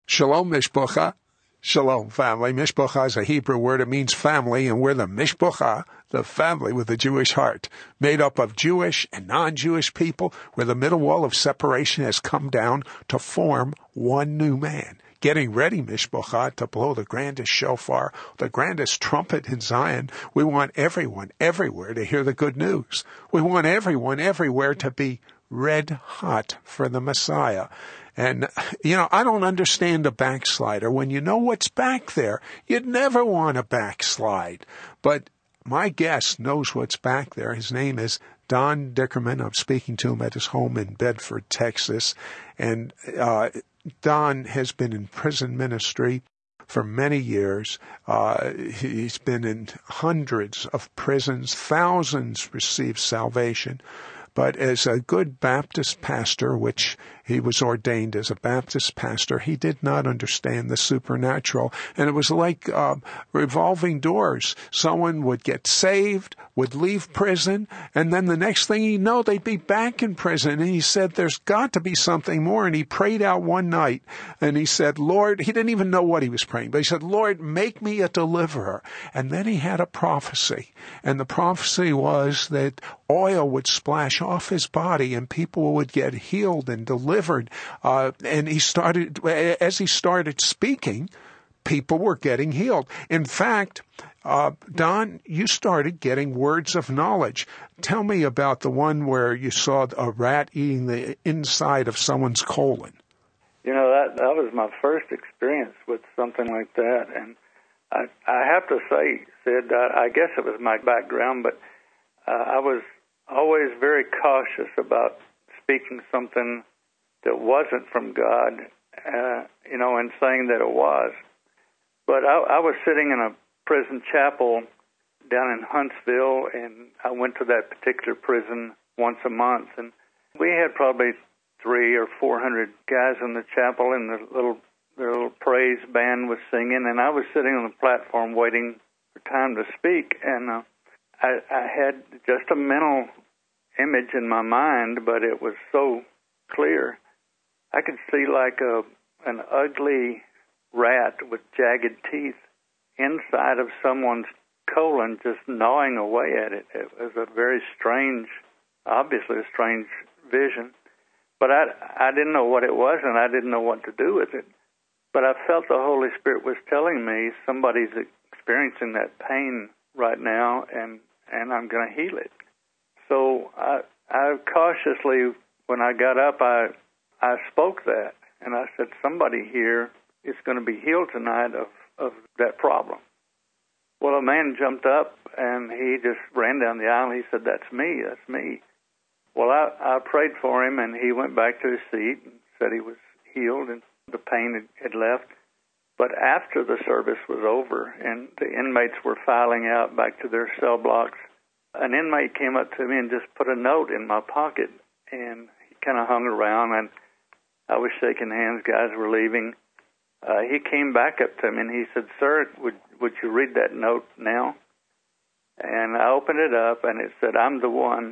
Shalom, Mishpucha. Shalom, family. Mishpucha is a Hebrew word. It means family, and we're the Mishpucha, the family with a Jewish heart, made up of Jewish and non-Jewish people, where the middle wall of separation has come down to form one new man. Getting ready, Mishpucha, to blow the grandest shofar, the grandest trumpet in Zion. We want everyone everywhere to hear the good news. We want everyone everywhere to be red hot for the Messiah. And, I don't understand a backslider. When you know what's back there, you'd never want to backslide. But my guest knows what's back there. His name is Don Dickerman. I'm speaking to him at his home in Bedford, Texas. And Don has been in prison ministry for many years. He's been in hundreds of prisons. Thousands received salvation. But as a good Baptist pastor, which he was ordained as a Baptist pastor, he did not understand the supernatural. And it was like revolving doors. Someone would get saved, would leave prison, and then the next thing you know, they'd be back in prison. And he said, there's got to be something more. And he prayed out one night, and he said, Lord, he didn't even know what he was praying, but he said, Lord, make me a deliverer. And then he had a prophecy. And the prophecy was that oil would splash off his body and people would get healed and delivered. And as he started speaking, people were getting healed. In fact, Don, you started getting words of knowledge. Tell me about the one where you saw a rat eating the inside of someone's colon. That was my first experience with something like that. And I have to say, Sid, I guess it was my background, but I was always very cautious about speaking something that wasn't from God, and saying that it was. But I was sitting in a prison chapel down in Huntsville, and I went to that particular prison once a month, and we had probably 300 or 400 guys in the chapel, and the little praise band was singing, and I was sitting on the platform waiting for time to speak, and I had just a mental image in my mind, but it was so clear. I could see like an ugly rat with jagged teeth inside of someone's colon, just gnawing away at it. It was a very strange, obviously a strange vision. But I didn't know what it was, and I didn't know what to do with it. But I felt the Holy Spirit was telling me somebody's experiencing that pain right now, and I'm going to heal it. So I cautiously, when I got up, I spoke that, and I said, somebody here is going to be healed tonight of that problem. Well, a man jumped up, and he just ran down the aisle. He said, that's me. Well, I prayed for him, and he went back to his seat and said he was healed, and the pain had left. But after the service was over, and the inmates were filing out back to their cell blocks, an inmate came up to me and just put a note in my pocket, and he kind of hung around, and I was shaking hands. Guys were leaving. He came back up to me, and he said, sir, would you read that note now? And I opened it up, and it said, I'm the one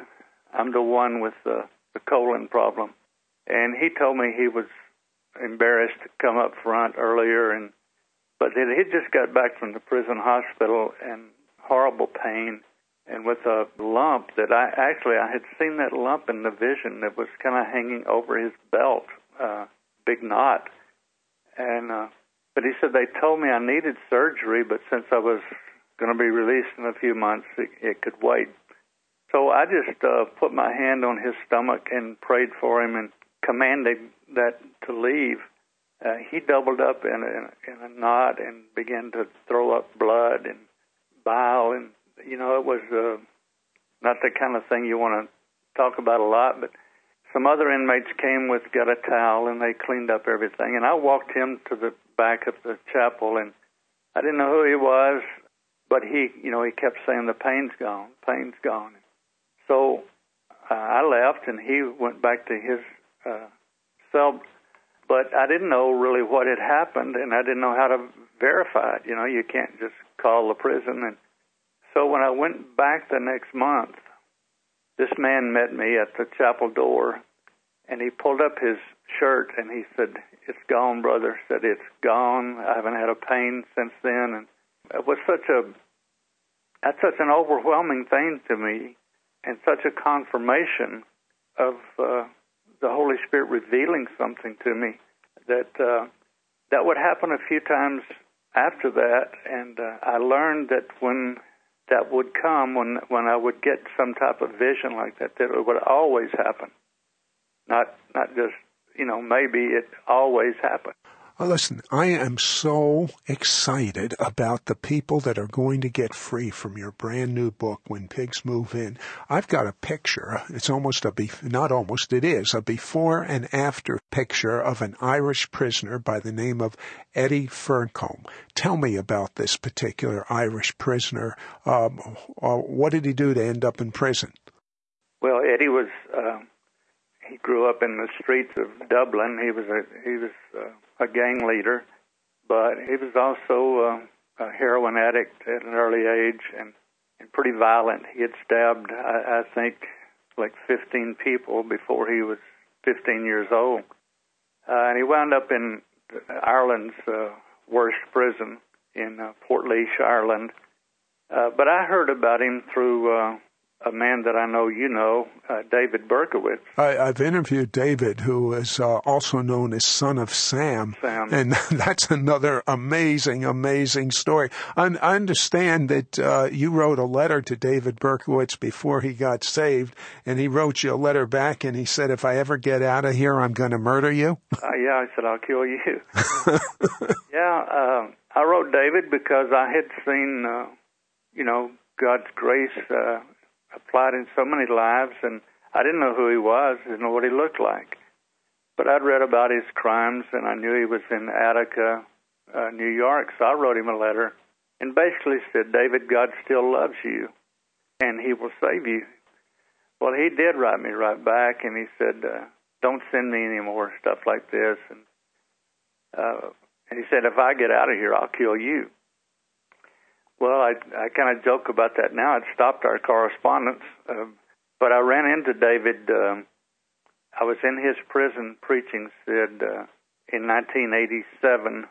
with the colon problem. And he told me he was embarrassed to come up front earlier, but he just got back from the prison hospital in horrible pain, and with a lump that I had seen that lump in the vision that was kind of hanging over his belt, big knot. And but he said they told me I needed surgery, but since I was going to be released in a few months, it could wait. So I just put my hand on his stomach and prayed for him and commanded that to leave. He doubled up in a knot and began to throw up blood and bile, and it was not the kind of thing you want to talk about a lot, but some other inmates got a towel, and they cleaned up everything. And I walked him to the back of the chapel, and I didn't know who he was, but he kept saying, the pain's gone. So I left, and he went back to his cell, but I didn't know really what had happened, and I didn't know how to verify it. You can't just call the prison. And so when I went back the next month, this man met me at the chapel door, and he pulled up his shirt, and he said, "It's gone, brother." Said, "It's gone. I haven't had a pain since then." And it was such an overwhelming thing to me, and such a confirmation of the Holy Spirit revealing something to me that that would happen a few times after that. And I learned that when that would come, when I would get some type of vision like that, that it would always happen. Not just, maybe, it always happened. Well, listen, I am so excited about the people that are going to get free from your brand new book, When Pigs Move In. I've got a picture. It's almost it is a before and after picture of an Irish prisoner by the name of Eddie Ferncombe. Tell me about this particular Irish prisoner. What did he do to end up in prison? Well, Eddie was, he grew up in the streets of Dublin. He was a gang leader, but he was also a heroin addict at an early age and pretty violent. He had stabbed, I think, like 15 people before he was 15 years old. And he wound up in Ireland's worst prison in Portlaoise, Ireland. But I heard about him through a man that I know you know, David Berkowitz. I've interviewed David, who is also known as Son of Sam. And that's another amazing, amazing story. I understand that you wrote a letter to David Berkowitz before he got saved, and he wrote you a letter back, and he said, "If I ever get out of here, I'm going to murder you." Yeah, I said, "I'll kill you." Yeah, I wrote David because I had seen, God's grace applied in so many lives, and I didn't know who he was, didn't know what he looked like. But I'd read about his crimes, and I knew he was in Attica, New York, so I wrote him a letter and basically said, "David, God still loves you, and he will save you." Well, he did write me right back, and he said, "Don't send me any more stuff like this." And he said, "If I get out of here, I'll kill you." Well, I kind of joke about that now. It stopped our correspondence. But I ran into David. I was in his prison preaching, Sid, in 1987,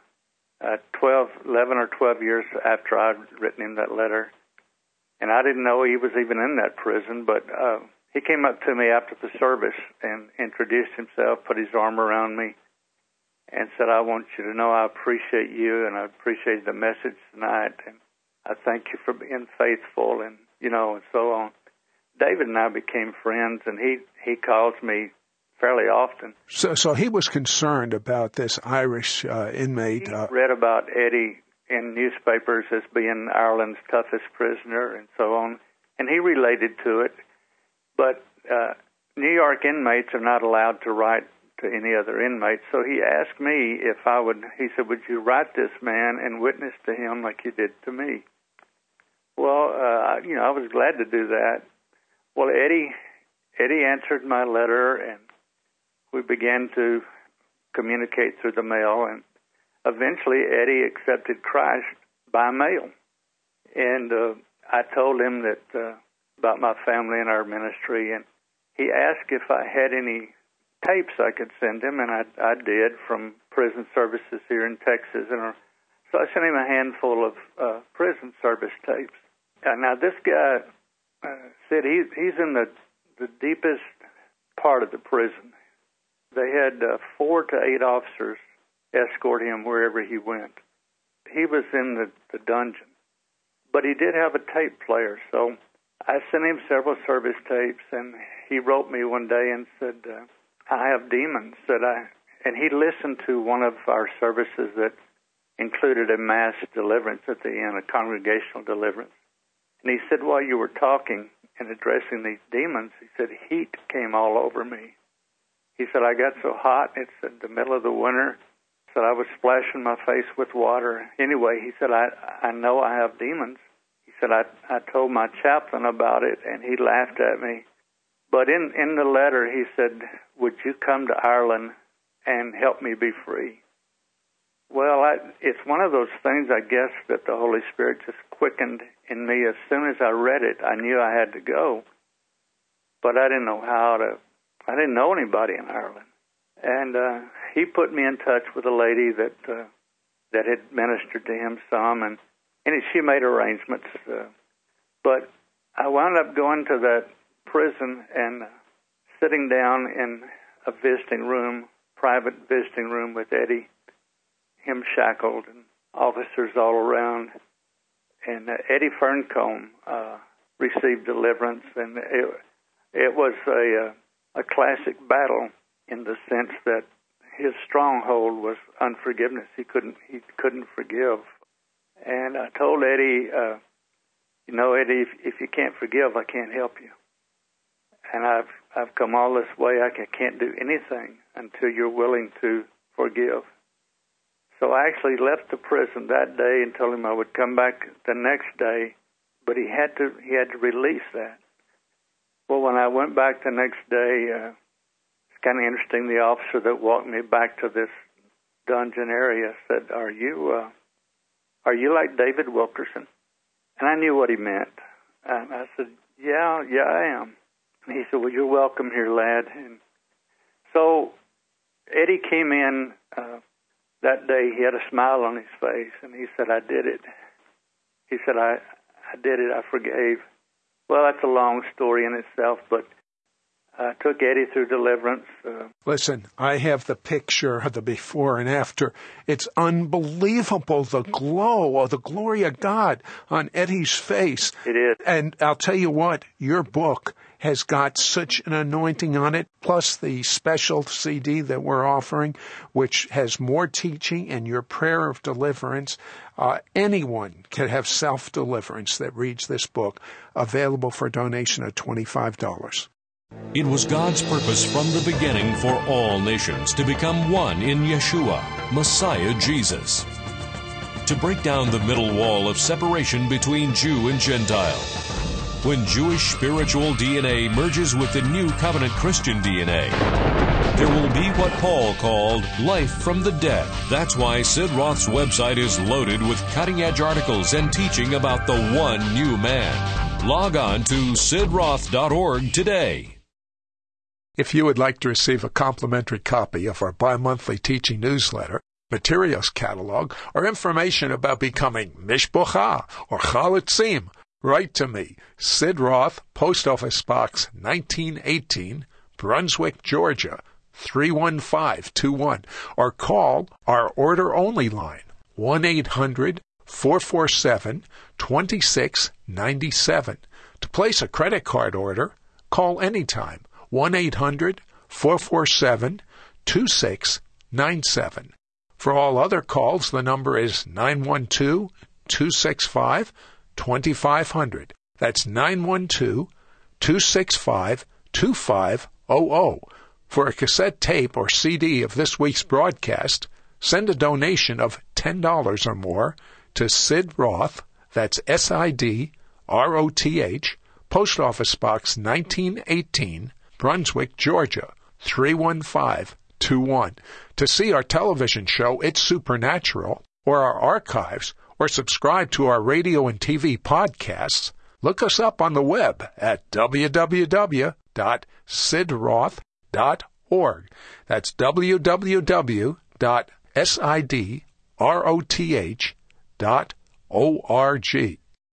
11 or 12 years after I'd written him that letter. And I didn't know he was even in that prison, but he came up to me after the service and introduced himself, put his arm around me, and said, "I want you to know I appreciate you, and I appreciate the message tonight, and I thank you for being faithful," and and so on. David and I became friends, and he calls me fairly often. So he was concerned about this Irish inmate. He read about Eddie in newspapers as being Ireland's toughest prisoner and so on, and he related to it. But New York inmates are not allowed to write to any other inmate, so he asked me if I would. He said, "Would you write this man and witness to him like you did to me?" Well, I was glad to do that. Well, Eddie answered my letter, and we began to communicate through the mail, and eventually Eddie accepted Christ by mail. And I told him that about my family and our ministry, and he asked if I had any tapes I could send him, and I did, from prison services here in Texas. And so I sent him a handful of prison service tapes. Now this guy said he's in the deepest part of the prison. They had 4 to 8 officers escort him wherever he went. He was in the dungeon, but he did have a tape player, so I sent him several service tapes, and he wrote me one day and said, "I have demons," and he listened to one of our services that included a mass deliverance at the end, a congregational deliverance. And he said, while you were talking and addressing these demons, he said, heat came all over me. He said, I got so hot, it's in the middle of the winter, he said I was splashing my face with water. Anyway, he said, I know I have demons. He said, I told my chaplain about it, and he laughed at me. But in the letter, he said, would you come to Ireland and help me be free? Well, it's one of those things, I guess, that the Holy Spirit just quickened in me. As soon as I read it, I knew I had to go. But I didn't know I didn't know anybody in Ireland. And he put me in touch with a lady that had ministered to him some, and she made arrangements. But I wound up going to that prison and sitting down in a visiting room, private visiting room with Eddie, him shackled and officers all around. And Eddie Ferncombe received deliverance, and it was a classic battle in the sense that his stronghold was unforgiveness. He couldn't forgive. And I told Eddie, Eddie, if you can't forgive, I can't help you. And I've come all this way. I can't do anything until you're willing to forgive. So I actually left the prison that day and told him I would come back the next day, but he had to release that. Well, when I went back the next day, it's kind of interesting. The officer that walked me back to this dungeon area said, "Are you like David Wilkerson?" And I knew what he meant. And I said, "Yeah, I am." And he said, "Well, you're welcome here, lad." And so Eddie came in that day. He had a smile on his face, and he said, "I did it." He said, I did it. I forgave. Well, that's a long story in itself, but I took Eddie through deliverance. Listen, I have the picture of the before and after. It's unbelievable, the glow of the glory of God on Eddie's face. It is. And I'll tell you what, your book has got such an anointing on it, plus the special CD that we're offering, which has more teaching and your prayer of deliverance. Anyone can have self-deliverance that reads this book, available for donation at $25. It was God's purpose from the beginning for all nations to become one in Yeshua, Messiah Jesus. To break down the middle wall of separation between Jew and Gentile. When Jewish spiritual DNA merges with the new covenant Christian DNA, there will be what Paul called life from the dead. That's why Sid Roth's website is loaded with cutting-edge articles and teaching about the one new man. Log on to sidroth.org today. If you would like to receive a complimentary copy of our bi-monthly teaching newsletter, materials catalog, or information about becoming Mishpocha or Chalitzim, write to me, Sid Roth, Post Office Box 1918, Brunswick, Georgia, 31521, or call our order-only line, 1-800-447-2697. To place a credit card order, call anytime, 1-800-447-2697. For all other calls, the number is 912-265-2500. That's 912-265-2500. For a cassette tape or CD of this week's broadcast, send a donation of $10 or more to Sid Roth, that's SIDROTH, Post Office Box 1918, Brunswick, Georgia, 31521. To see our television show, It's Supernatural, or our archives, or subscribe to our radio and TV podcasts, look us up on the web at www.sidroth.org. That's www.sidroth.org.